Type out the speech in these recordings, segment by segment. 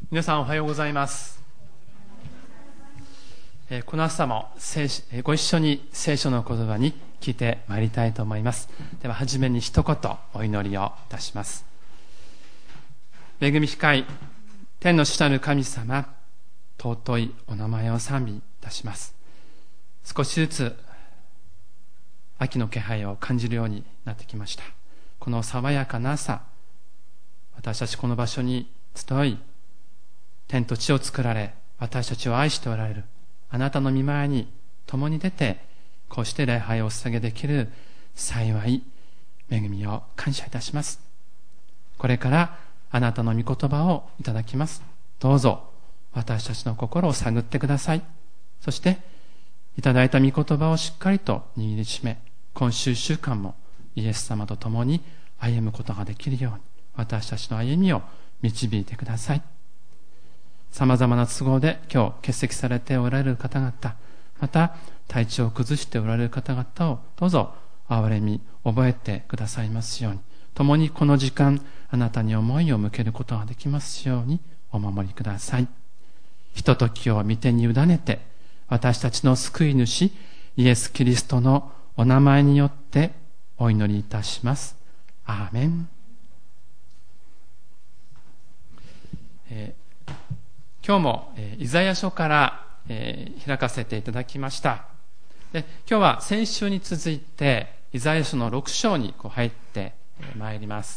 皆さんおはようございます。この朝もご一緒に聖書の言葉に聞いてまいりたいと思います。では初めに一言お祈りをいたします。恵み深い天の主なる神様、尊いお名前を賛美いたします。少しずつ秋の気配を感じるようになってきました。この爽やかな朝、私たちこの場所に集い、天と地を作られ、私たちを愛しておられるあなたの御前に共に出て、こうして礼拝をお捧げできる幸い、恵みを感謝いたします。これからあなたの御言葉をいただきます。どうぞ私たちの心を探ってください。そしていただいた御言葉をしっかりと握りしめ、今週1週間もイエス様と共に歩むことができるように、私たちの歩みを導いてください。さまざまな都合で今日欠席されておられる方々、また体調を崩しておられる方々をどうぞ憐れみ覚えてくださいますように、共にこの時間あなたに思いを向けることができますようにお守りください。ひとときを御手に委ねて、私たちの救い主イエス・キリストのお名前によってお祈りいたします。アーメン。今日もイザヤ書から開かせていただきました。で、今日は先週に続いてイザヤ書の6章に入ってまいります。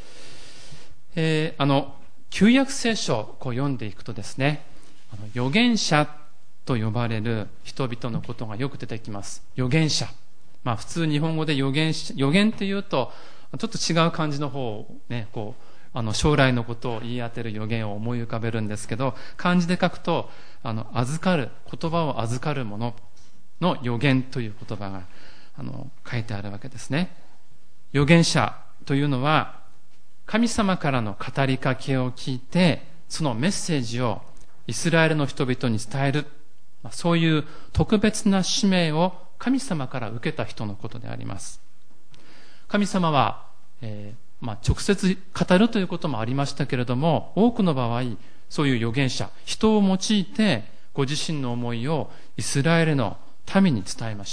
旧約聖書を読んでいくとですね、預言者と呼ばれる人々のことがよく出てきます。預言者。普通日本語で預言っていうとちょっと違う感じの方をね、将来のことを言い当てる預言を思い浮かべるんですけど、漢字で書くと預かる、言葉を預かるものの預言という言葉が書いてあるわけですね。預言者というのは神様からの語りかけを聞いて、そのメッセージをイスラエルの人々に伝える、そういう特別な使命を神様から受けた人のことであります。神様は、直接語るということもありましたけれども、多くの場合そういう預言者、人を用いてご自身の思いをイスラエルの民に伝えました。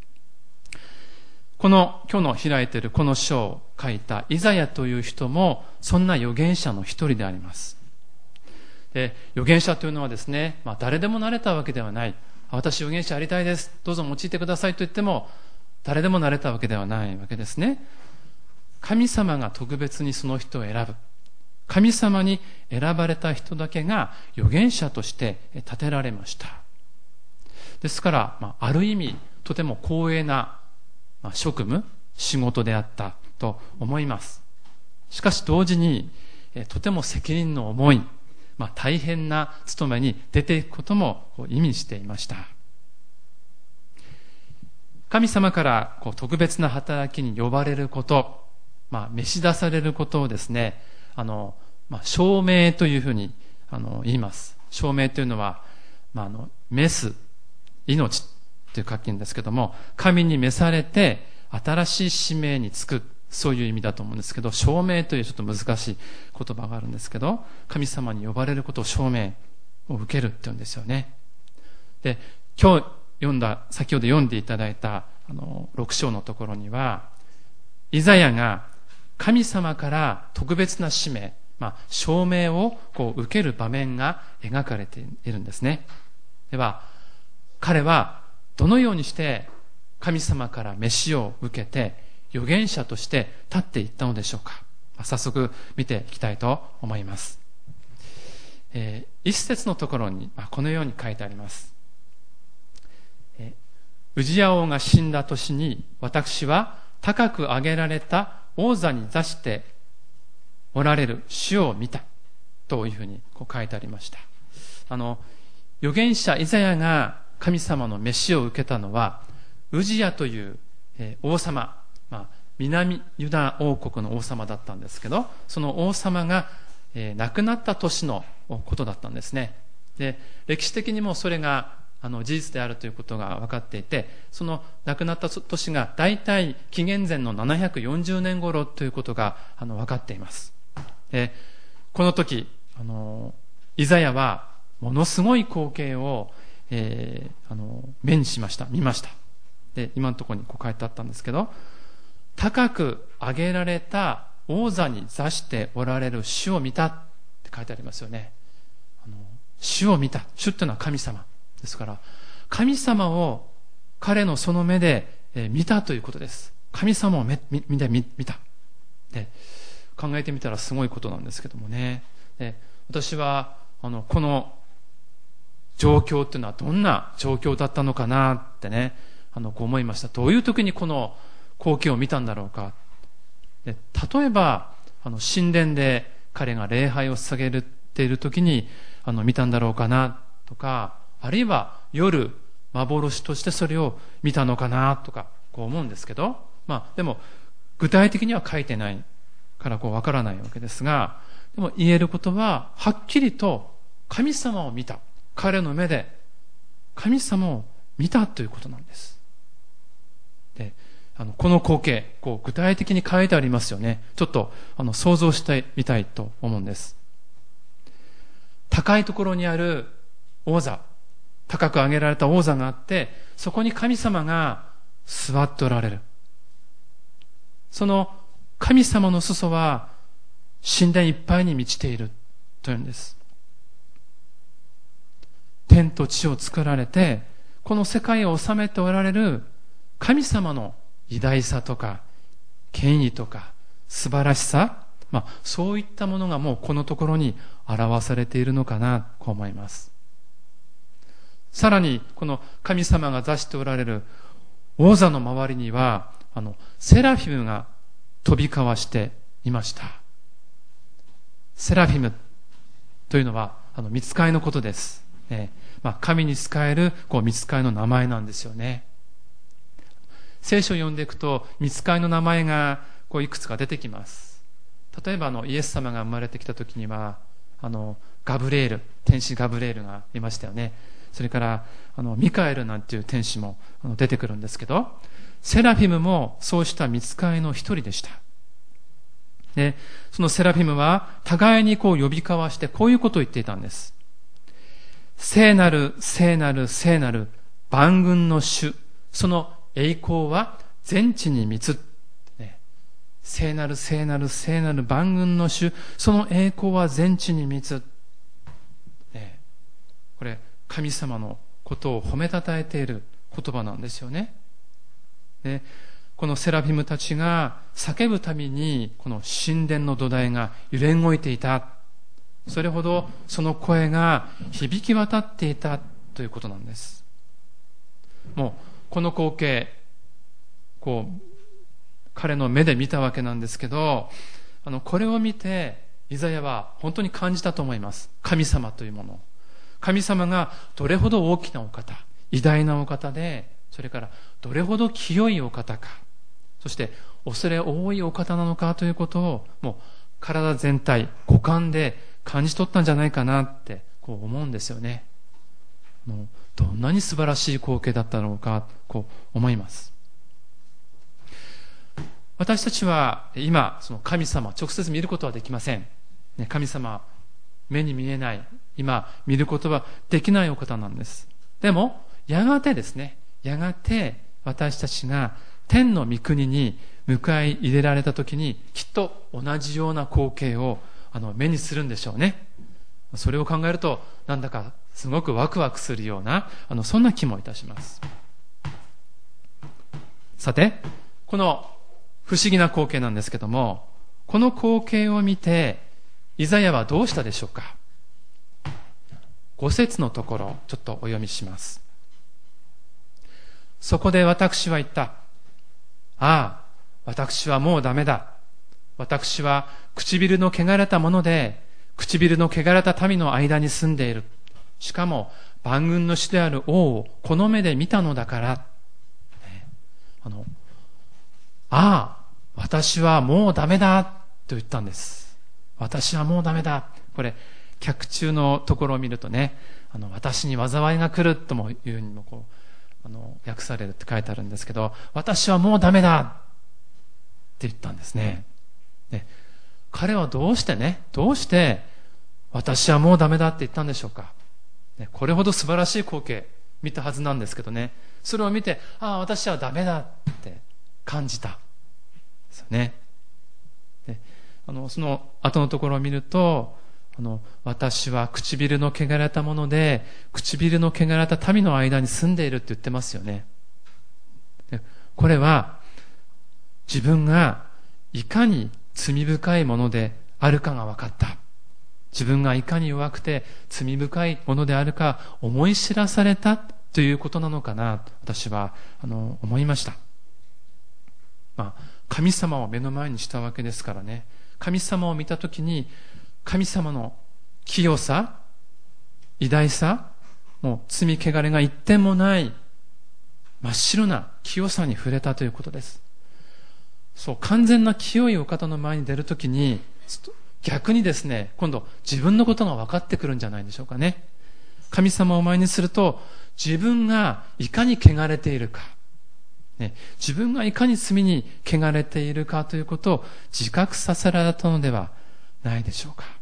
今日の開いているこの書を書いたイザヤという人もそんな預言者の一人であります。で、預言者というのはですね、誰でもなれたわけではない。私預言者やりたいです、どうぞ用いてくださいと言っても誰でもなれたわけではないわけですね。神様が特別にその人を選ぶ。神様に選ばれた人だけが預言者として立てられました。ですから、ある意味とても光栄な職務、仕事であったと思います。しかし同時にとても責任の重い、大変な務めに出ていくことも意味していました。神様から特別な働きに呼ばれること、召し出されることをですね、証明というふうに言います。証明というのは、召す、命という書きんですけども、神に召されて新しい使命に就く、そういう意味だと思うんですけど、証明というちょっと難しい言葉があるんですけど、神様に呼ばれることを証明を受けるって言うんですよね。で、先ほど読んでいただいた6章のところには、イザヤが神様から特別な使命、証明を受ける場面が描かれているんですね。では、彼はどのようにして神様から召しを受けて預言者として立っていったのでしょうか。早速見ていきたいと思います。一節のところにこのように書いてあります。ウジヤ王が死んだ年に、私は高く上げられた王座に座しておられる主を見たというふうに書いてありました。預言者イザヤが神様の召しを受けたのは、ウジヤという王様、南ユダ王国の王様だったんですけど、その王様が亡くなった年のことだったんですね。で、歴史的にもそれが事実であるということが分かっていて、その亡くなった年が大体紀元前の740年頃ということが分かっています。で、この時イザヤはものすごい光景を、目にしました。見ました。で、今のところにこう書いてあったんですけど、高く上げられた王座に座しておられる主を見たって書いてありますよね。主を見た。主っていうのは神様ですから、神様を彼のその目で見たということです。神様を見た。で、考えてみたらすごいことなんですけどもね。で、私はこの状況っていうのはどんな状況だったのかなってね、こう思いました。どういう時にこの光景を見たんだろうか。で、例えば神殿で彼が礼拝を捧げている時に見たんだろうかなとか、あるいは夜幻としてそれを見たのかなとかこう思うんですけど、でも具体的には書いてないからこうわからないわけですが、でも言えることははっきりと神様を見た。彼の目で神様を見たということなんです。で、この光景、こう具体的に書いてありますよね。ちょっと想像してみたいと思うんです。高いところにある王座、高く上げられた王座があって、そこに神様が座っておられる。その神様の裾は神殿いっぱいに満ちているというんです。天と地を作られて、この世界を治めておられる神様の偉大さとか権威とか素晴らしさ、そういったものがもうこのところに表されているのかなと思います。さらにこの神様が座しておられる王座の周りにはセラフィムが飛び交わしていました。セラフィムというのは御使いのことです。神に仕える御使いの名前なんですよね。聖書を読んでいくと御使いの名前がいくつか出てきます。例えばイエス様が生まれてきた時にはガブレール、天使ガブレールがいましたよね。それからミカエルなんていう天使も出てくるんですけど、セラフィムもそうした御使いの一人でした。で、そのセラフィムは互いに呼び交わしてこういうことを言っていたんです。聖なる聖なる聖なる万軍の主、その栄光は全地に満つ。聖なる聖なる聖なる万軍の主、その栄光は全地に満つ。これ神様のことを褒めたたえている言葉なんですよね。で、このセラフィムたちが叫ぶたびにこの神殿の土台が揺れ動いていた。それほどその声が響き渡っていたということなんです。もうこの光景、彼の目で見たわけなんですけど、これを見てイザヤは本当に感じたと思います。神様というもの、神様がどれほど大きなお方、偉大なお方で、それからどれほど清いお方か、そして恐れ多いお方なのかということをもう体全体、五感で感じ取ったんじゃないかなって思うんですよね。どんなに素晴らしい光景だったのか思います。私たちは今その神様直接見ることはできません。神様目に見えない、今見ることはできないお方なんです。でもやがてですね、やがて私たちが天の御国に迎え入れられた時にきっと同じような光景を目にするんでしょうね。それを考えるとなんだかすごくワクワクするようなそんな気もいたします。さて、この不思議な光景なんですけども、この光景を見てイザヤはどうしたでしょうか。5節のところちょっとお読みします。そこで私は言った。ああ、私はもうダメだ。私は唇の汚れたもので、唇の汚れた民の間に住んでいる。しかも万軍の主である王をこの目で見たのだから。私はもうダメだと言ったんです。私はもうダメだ。これ脚注のところを見るとね、私に災いが来るともいうにも訳されるって書いてあるんですけど、私はもうダメだって言ったんですね。で、彼はどうして私はもうダメだって言ったんでしょうか。これほど素晴らしい光景見たはずなんですけどね、それを見て、私はダメだって感じたですよね。でその後のところを見ると、私は唇の汚れたもので、唇の汚れた民の間に住んでいるって言ってますよね。でこれは自分がいかに罪深いものであるかが分かった。自分がいかに弱くて罪深いものであるか思い知らされたということなのかなと私は思いました。神様を目の前にしたわけですからね、神様を見たときに神様の清さ、偉大さ、もう罪汚れが一点もない真っ白な清さに触れたということです。そう、完全な清いお方の前に出るときに逆にですね、今度自分のことが分かってくるんじゃないでしょうかね。神様を前にすると自分がいかに汚れているか、自分がいかに罪に汚れているかということを自覚させられたのではないでしょうか。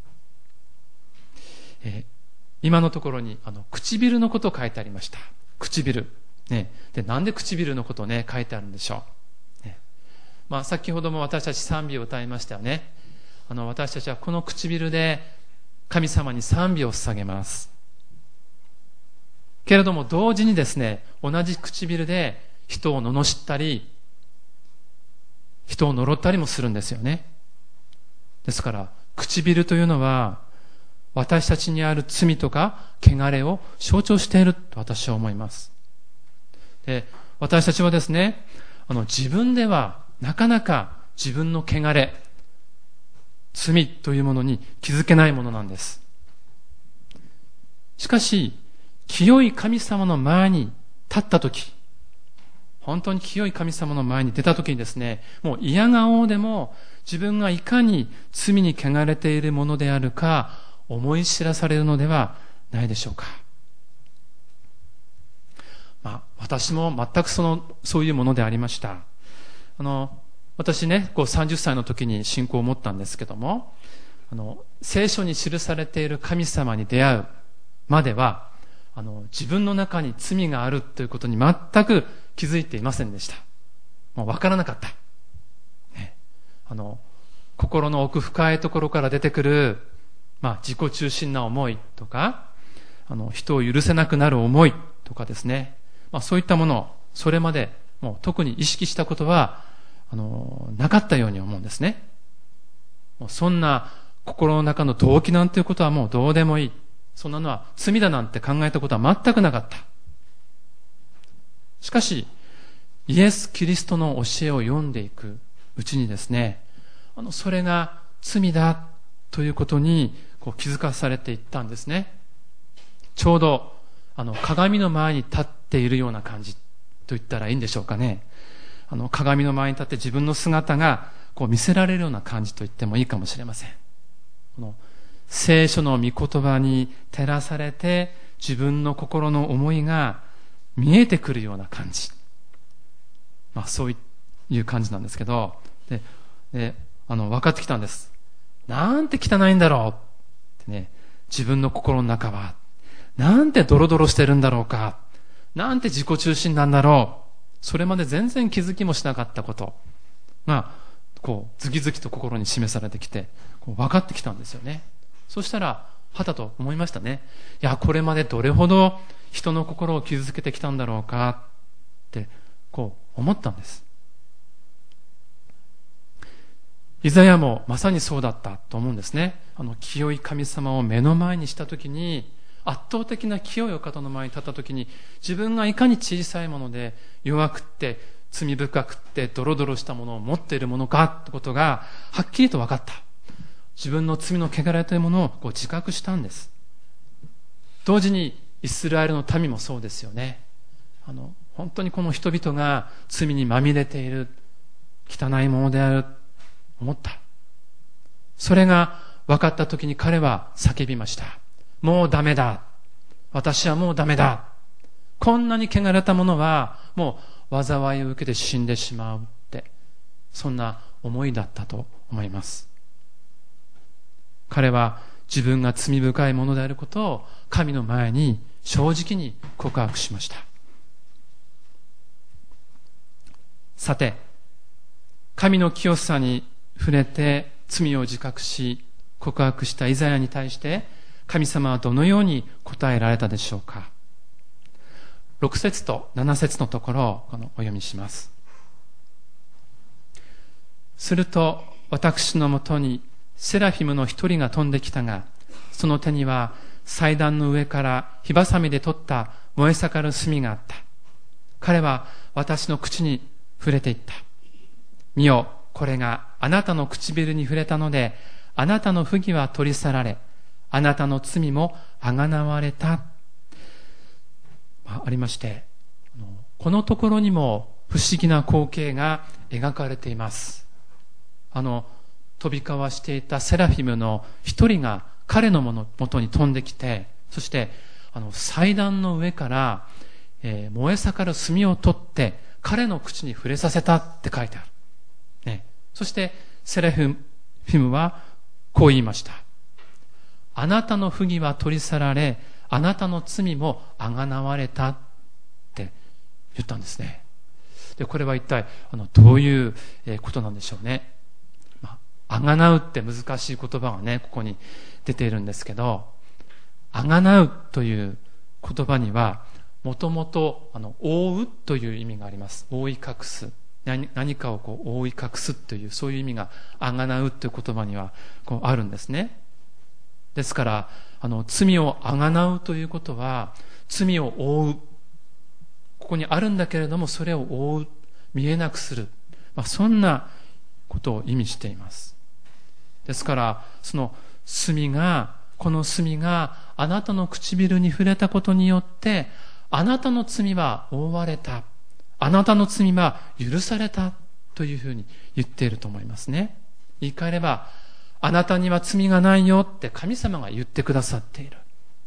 今のところに唇のことを書いてありました。唇、でなんで唇のことを書いてあるんでしょう。先ほども私たち賛美を歌いましたよね。私たちはこの唇で神様に賛美を捧げます。けれども同時にですね、同じ唇で人を罵ったり人を呪ったりもするんですよね。ですから唇というのは私たちにある罪とか汚れを象徴していると私は思います。で、私たちはですね、自分ではなかなか自分の汚れ、罪というものに気づけないものなんです。しかし清い神様の前に立ったとき、本当に清い神様の前に出たときにですね、もう嫌顔でも自分がいかに罪に汚れているものであるか思い知らされるのではないでしょうか。私も全くそういうものでありました。私ね、30歳の時に信仰を持ったんですけども、聖書に記されている神様に出会うまでは自分の中に罪があるということに全く気づいていませんでした。もう分からなかった、心の奥深いところから出てくる、自己中心な思いとか人を許せなくなる思いとかですね、そういったものをそれまでもう特に意識したことはなかったように思うんですね。もうそんな心の中の動機なんていうことはもうどうでもいい、そんなのは罪だなんて考えたことは全くなかった。しかしイエス・キリストの教えを読んでいくうちにですね、それが罪だということに気づかされていったんですね。ちょうど鏡の前に立っているような感じと言ったらいいんでしょうかね。鏡の前に立って自分の姿が見せられるような感じと言ってもいいかもしれません。聖書の御言葉に照らされて自分の心の思いが見えてくるような感じ、そういう感じなんですけど、で分かってきたんです。なんて汚いんだろうってね、自分の心の中はなんてドロドロしてるんだろうか、なんて自己中心なんだろう、それまで全然気づきもしなかったことがズキズキと心に示されてきて分かってきたんですよね。そしたらはたと思いましたね。いや、これまでどれほど人の心を傷つけてきたんだろうかって思ったんです。イザヤもまさにそうだったと思うんですね。清い神様を目の前にしたときに、圧倒的な清いお方の前に立ったときに、自分がいかに小さいもので弱くって罪深くってドロドロしたものを持っているものかということがはっきりと分かった。自分の罪の汚れというものを自覚したんです。同時にイスラエルの民もそうですよね。本当にこの人々が罪にまみれている、汚いものであると思った。それが分かった時に彼は叫びました。もうダメだ、私はもうダメだ、こんなに汚れたものはもう災いを受けて死んでしまうって、そんな思いだったと思います。彼は自分が罪深いものであることを神の前に正直に告白しました。さて、神の清さに触れて罪を自覚し告白したイザヤに対して神様はどのように答えられたでしょうか。6節と7節のところをお読みします。すると私のもとにセラフィムの一人が飛んできたが、その手には祭壇の上から火ばさみで取った燃え盛る炭があった。彼は私の口に触れていった。見よ、これがあなたの唇に触れたので、あなたの不義は取り去られ、あなたの罪もあがなわれた。ありまして、このところにも不思議な光景が描かれています。飛び交わしていたセラフィムの一人が彼のもとに飛んできて、そして祭壇の上から、燃え盛る炭を取って彼の口に触れさせたって書いてある、ね、そしてセラフィムはこう言いました。あなたの不義は取り去られ、あなたの罪もあがなわれたって言ったんですね。で、これは一体どういうことなんでしょうね。あがなうって難しい言葉がね、ここに出ているんですけど、あがなうという言葉にはもともと覆うという意味があります。覆い隠す、何かを覆い隠すという、そういう意味があがなうという言葉にはあるんですね。ですから罪をあがなうということは罪を覆う、ここにあるんだけれどもそれを覆う、見えなくする、そんなことを意味しています。ですからこの炭があなたの唇に触れたことによってあなたの罪は覆われた、あなたの罪は許されたというふうに言っていると思いますね。言い換えれば、あなたには罪がないよって神様が言ってくださっている。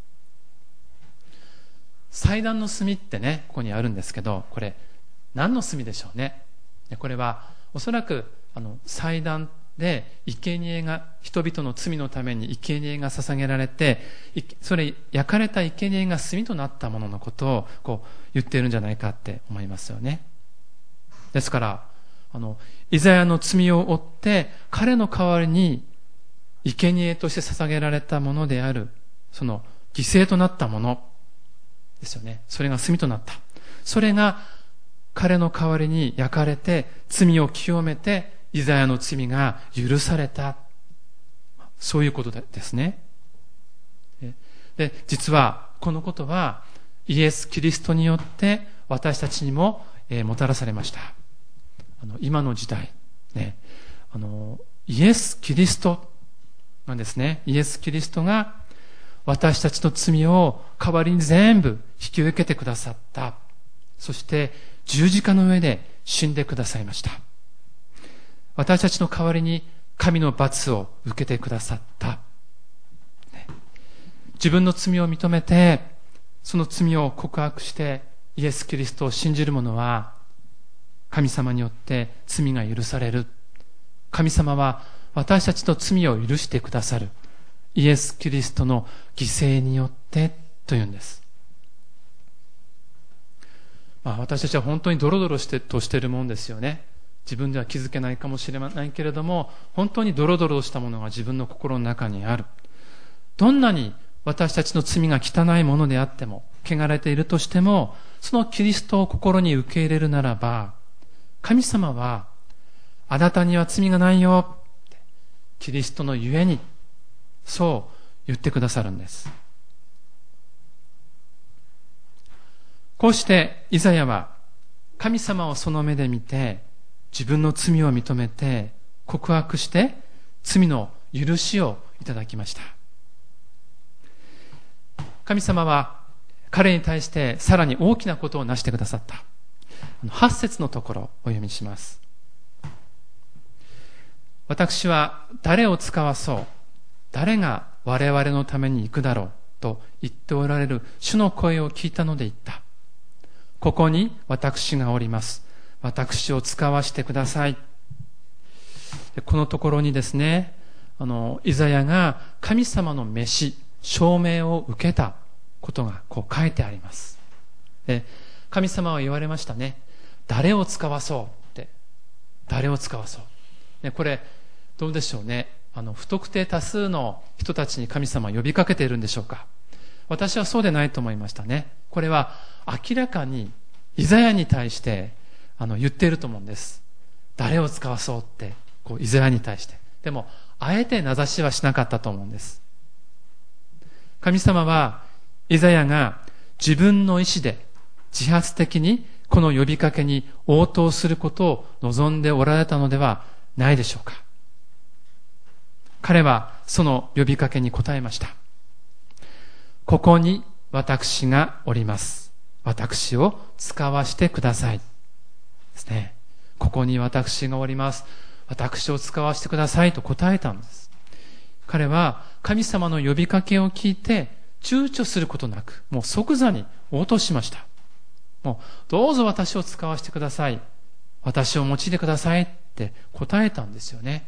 祭壇の炭ってね、ここにあるんですけど、これ何の炭でしょうね。これはおそらく祭壇で生贄が、人々の罪のために生贄が捧げられて、それ焼かれた生贄が炭となったもののことを言っているんじゃないかって思いますよね。ですからイザヤの罪を負って彼の代わりに生贄として捧げられたものである、その犠牲となったものですよね。それが炭となった。それが彼の代わりに焼かれて罪を清めてイザヤの罪が許された、そういうことですね。で、実はこのことはイエス・キリストによって私たちにももたらされました。今の時代、ね、イエス・キリストなんですね。イエス・キリストが私たちの罪を代わりに全部引き受けてくださった。そして十字架の上で死んでくださいました。私たちの代わりに神の罰を受けてくださった。自分の罪を認めて、その罪を告白してイエス・キリストを信じる者は神様によって罪が許される。神様は私たちの罪を許してくださる。イエス・キリストの犠牲によってというんです。私たちは本当にドロドロしているもんですよね。自分では気づけないかもしれないけれども、本当にドロドロしたものが自分の心の中にある。どんなに私たちの罪が汚いものであっても、汚れているとしても、そのキリストを心に受け入れるならば、神様はあなたには罪がないよ、キリストのゆえにそう言ってくださるんです。こうしてイザヤは神様をその目で見て、自分の罪を認めて告白して罪の許しをいただきました。神様は彼に対してさらに大きなことをなしてくださった。8節のところをお読みします。私は誰を使わそう、誰が我々のために行くだろうと言っておられる主の声を聞いたので言った。ここに私がおります。私を使わしてください。このところにですね、イザヤが神様の召し、証明を受けたことがこう書いてあります。で、神様は言われましたね。誰を使わそうって。誰を使わそう。ね、これ、どうでしょうね。不特定多数の人たちに神様は呼びかけているんでしょうか。私はそうでないと思いましたね。これは明らかにイザヤに対して言っていると思うんです。誰を使わそうってこうイザヤに対して。でもあえて名指しはしなかったと思うんです。神様はイザヤが自分の意志で自発的にこの呼びかけに応答することを望んでおられたのではないでしょうか。彼はその呼びかけに応えました。ここに私がおります。私を使わしてください。ですね。ここに私がおります。私を使わしてくださいと答えたんです。彼は神様の呼びかけを聞いて躊躇することなく、もう即座に応答しました。もうどうぞ私を使わしてください。私を用いてくださいって答えたんですよね。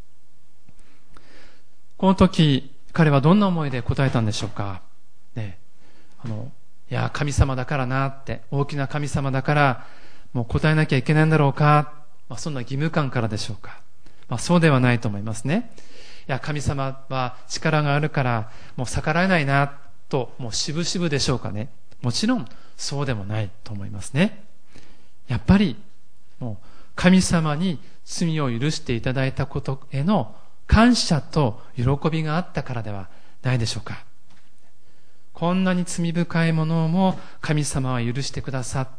この時、彼はどんな思いで答えたんでしょうか。ね、いや、神様だからなって、大きな神様だから、もう答えなきゃいけないんだろうか。そんな義務感からでしょうか。そうではないと思いますね。いや、神様は力があるから、もう逆らえないな、と、もう渋々でしょうかね。もちろん、そうでもないと思いますね。やっぱり、もう、神様に罪を許していただいたことへの感謝と喜びがあったからではないでしょうか。こんなに罪深いものも神様は許してくださった。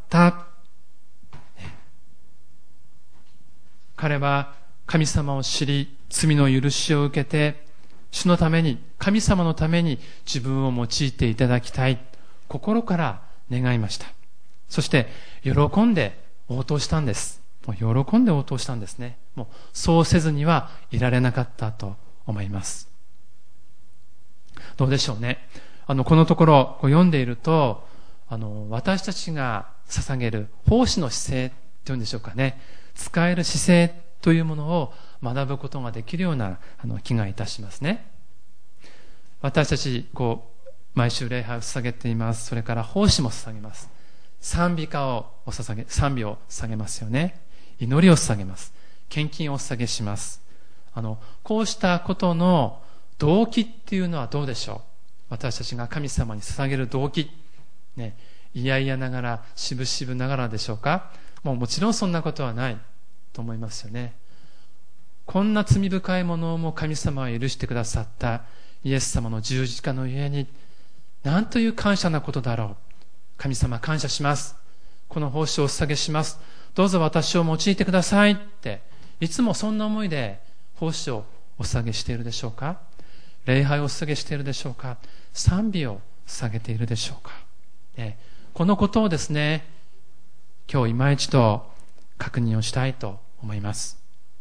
彼は神様を知り、罪の許しを受けて、主のために、神様のために自分を用いていただきたい、心から願いました。そして、喜んで応答したんです。もう喜んで応答したんですね。もうそうせずにはいられなかったと思います。どうでしょうね。このところ読んでいると、私たちが捧げる奉仕の姿勢というんでしょうかね。使える姿勢というものを学ぶことができるような気がいたしますね。私たち毎週礼拝を捧げています。それから奉仕も捧げます。賛美を捧げますよね。祈りを捧げます。献金をお捧げします。こうしたことの動機っていうのはどうでしょう。私たちが神様に捧げる動機、ね、いやいやながら、しぶしぶながらでしょうか。もちろんそんなことはないと思いますよね。こんな罪深いものも神様は許してくださったイエス様の十字架のゆえに、なんという感謝なことだろう。神様感謝します。この奉仕をお捧げします。どうぞ私を用いてくださいって、いつもそんな思いで奉仕をお捧げしているでしょうか。礼拝をお捧げしているでしょうか。賛美を捧げているでしょうか。このことをですね、今日今一度確認をしたいと思います。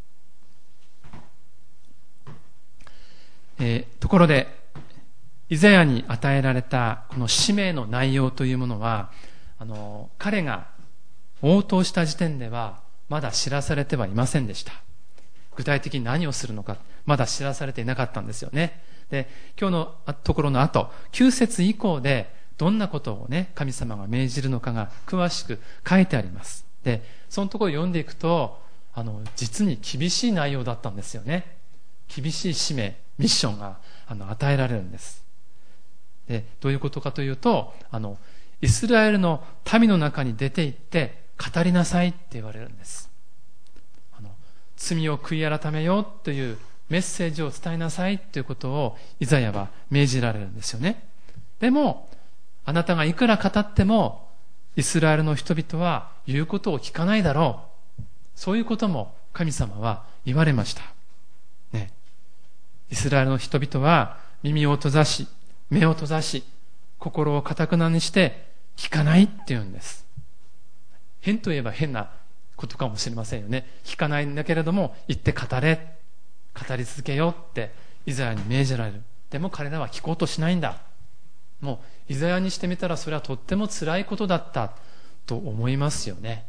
ところで、イザヤに与えられたこの使命の内容というものは、彼が応答した時点ではまだ知らされてはいませんでした。具体的に何をするのかまだ知らされていなかったんですよね。で、今日のところの後、9節以降でどんなことをね、神様が命じるのかが詳しく書いてあります。で、そのところを読んでいくと、実に厳しい内容だったんですよね。厳しい使命、ミッションが与えられるんです。で、どういうことかというと、イスラエルの民の中に出て行って語りなさいって言われるんです。罪を悔い改めようというメッセージを伝えなさいということをイザヤは命じられるんですよね。でも、あなたがいくら語ってもイスラエルの人々は言うことを聞かないだろう。そういうことも神様は言われました。ね。イスラエルの人々は耳を閉ざし、目を閉ざし、心を堅くなにして聞かないって言うんです。変といえば変なことかもしれませんよね。聞かないんだけれども言って語れ、語り続けようってイザヤに命じられる。でも彼らは聞こうとしないんだ。もうイザヤにしてみたらそれはとっても辛いことだったと思いますよね。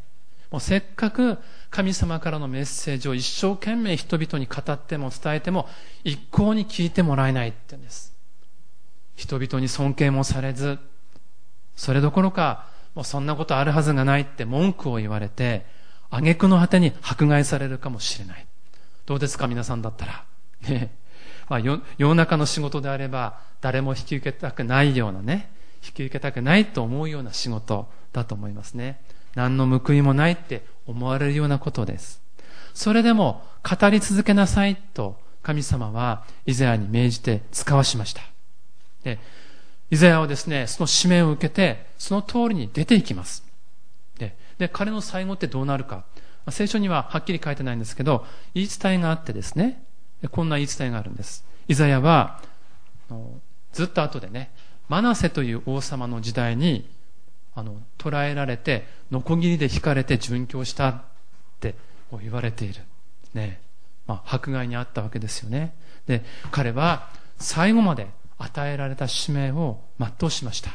もうせっかく神様からのメッセージを一生懸命人々に語っても伝えても一向に聞いてもらえないって言うんです。人々に尊敬もされず、それどころかもうそんなことあるはずがないって文句を言われて、挙句の果てに迫害されるかもしれない。どうですか皆さんだったらね。世の中の仕事であれば誰も引き受けたくないようなね、引き受けたくないと思うような仕事だと思いますね。何の報いもないって思われるようなことです。それでも語り続けなさいと神様はイザヤに命じて使わしました。で、イザヤはですね、その使命を受けてその通りに出ていきます。で、彼の最後ってどうなるか、聖書にははっきり書いてないんですけど、言い伝えがあってですね、こんな言い伝えがあるんです。イザヤはずっと後でね、マナセという王様の時代に捕らえられてノコギリで引かれて殉教したって言われているね。迫害にあったわけですよね。で、彼は最後まで与えられた使命を全うしました。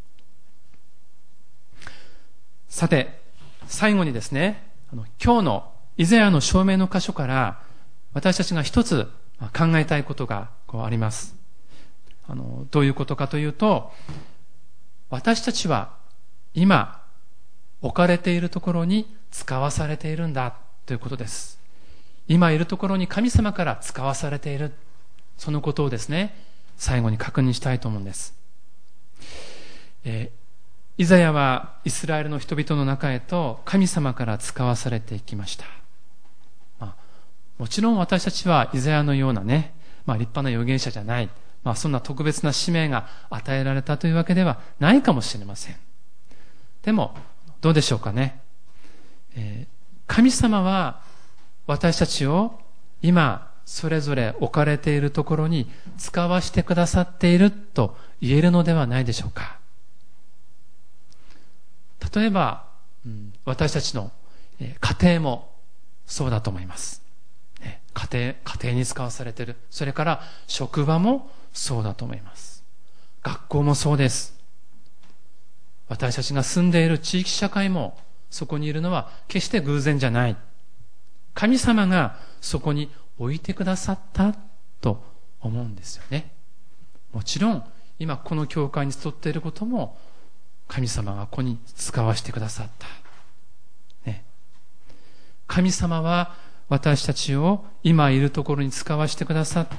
さて、最後にですね、今日のイザヤの証明の箇所から私たちが一つ考えたいことがあります。どういうことかというと、私たちは今置かれているところに使わされているんだということです。今いるところに神様から使わされている、そのことをですね、最後に確認したいと思うんです。イザヤはイスラエルの人々の中へと神様から使わされていきました。もちろん私たちはイザヤのようなね、立派な預言者じゃない、そんな特別な使命が与えられたというわけではないかもしれません。でもどうでしょうかね。神様は私たちを今それぞれ置かれているところに使わしてくださっていると言えるのではないでしょうか。例えば、私たちの家庭もそうだと思います。家庭に使わされている。それから職場もそうだと思います。学校もそうです。私たちが住んでいる地域社会もそこにいるのは決して偶然じゃない。神様がそこに置いてくださったと思うんですよね。もちろん今この教会に集っていることも神様がここに使わせてくださった、神様は私たちを今いるところに使わせてくださって、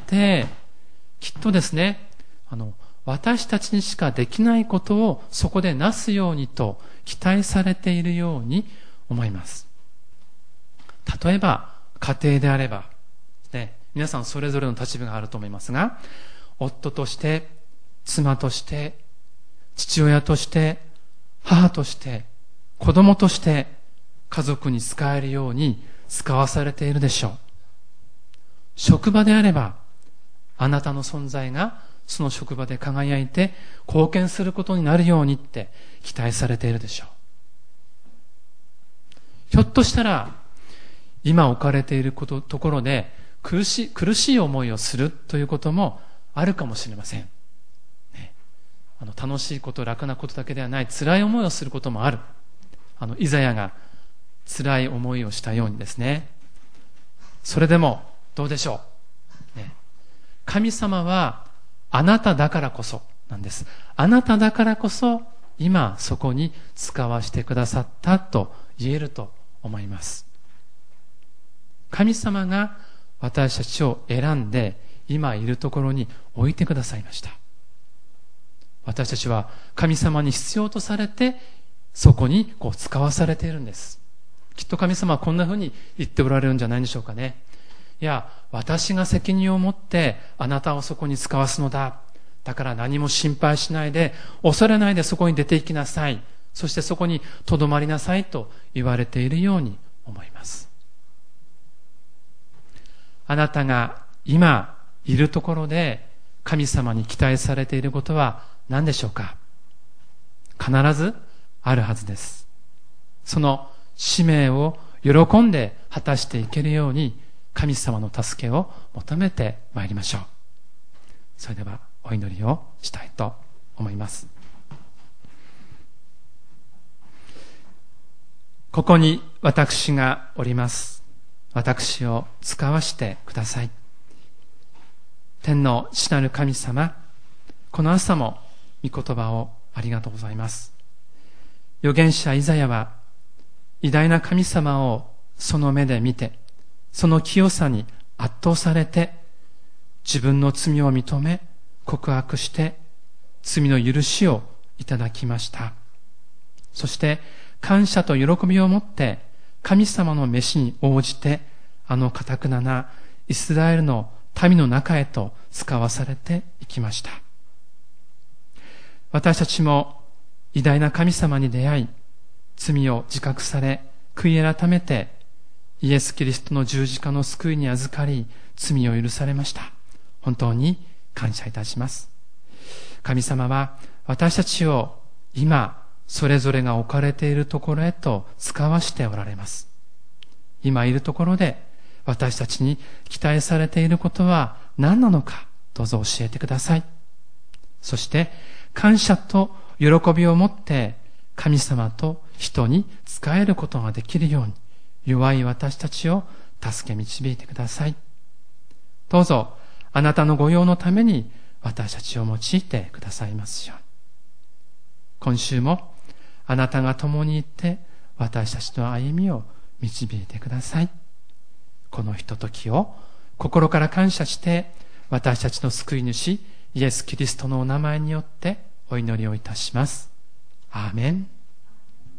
きっとですね、私たちにしかできないことをそこでなすようにと期待されているように思います。例えば家庭であれば、皆さんそれぞれの立場があると思いますが、夫として妻として父親として母として子供として家族に使えるように使わされているでしょう。職場であればあなたの存在がその職場で輝いて貢献することになるようにって期待されているでしょう。ひょっとしたら今置かれているところで苦しい思いをするということもあるかもしれません。楽しいこと楽なことだけではない辛い思いをすることもある。イザヤが辛い思いをしたようにですね。それでもどうでしょう、神様はあなただからこそなんです。あなただからこそ今そこに使わせてくださったと言えると思います。神様が私たちを選んで今いるところに置いてくださいました。私たちは神様に必要とされてそこに使わされているんです。きっと神様はこんなふうに言っておられるんじゃないでしょうかね。いや、私が責任を持ってあなたをそこに使わすのだ。だから何も心配しないで恐れないでそこに出て行きなさい。そしてそこにとどまりなさいと言われているように思います。あなたが今いるところで神様に期待されていることは何でしょうか。必ずあるはずです。その使命を喜んで果たしていけるように神様の助けを求めてまいりましょう。それではお祈りをしたいと思います。 ここに私がおります。私を使わしてください。天の父なる神様、この朝も御言葉をありがとうございます。預言者イザヤは偉大な神様をその目で見て、その清さに圧倒されて、自分の罪を認め告白して罪の許しをいただきました。そして感謝と喜びを持って神様の召しに応じて、あの堅なイスラエルの民の中へと使わされていきました。私たちも偉大な神様に出会い、罪を自覚され悔い改めて、イエス・キリストの十字架の救いに預かり、罪を許されました。本当に感謝いたします。神様は私たちを今それぞれが置かれているところへと使わしておられます。今いるところで私たちに期待されていることは何なのか、どうぞ教えてください。そして感謝と喜びを持って神様と人に仕えることができるように、弱い私たちを助け導いてください。どうぞあなたのご用のために私たちを用いてくださいますように。今週もあなたが共にいて私たちの歩みを導いてください。このひとときを心から感謝して、私たちの救い主イエス・キリストのお名前によってお祈りをいたします。アーメン。